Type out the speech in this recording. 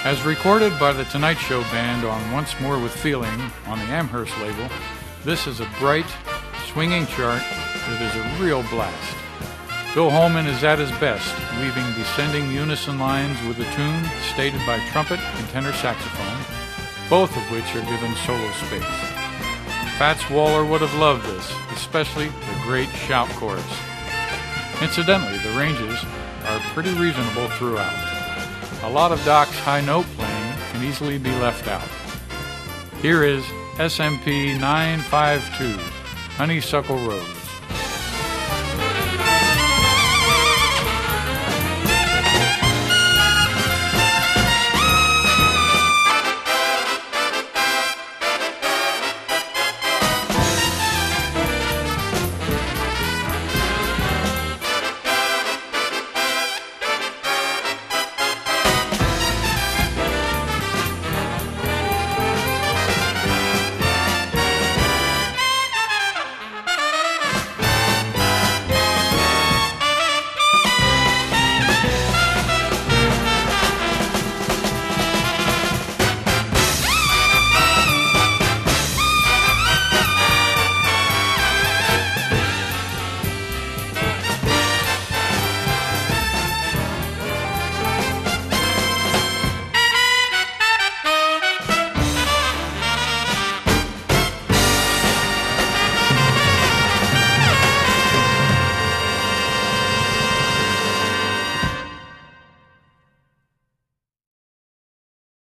As recorded by the Tonight Show Band on Once More with Feeling on the Amherst label, this is a bright, swinging chart that is a real blast. Bill Holman is at his best, weaving descending unison lines with a tune stated by trumpet and tenor saxophone, both of which are given solo space. Fats Waller would have loved this, especially the great shout chorus. Incidentally, the ranges are pretty reasonable throughout. A lot of Doc's high note playing can easily be left out. Here is SMP 952, Honeysuckle Rose.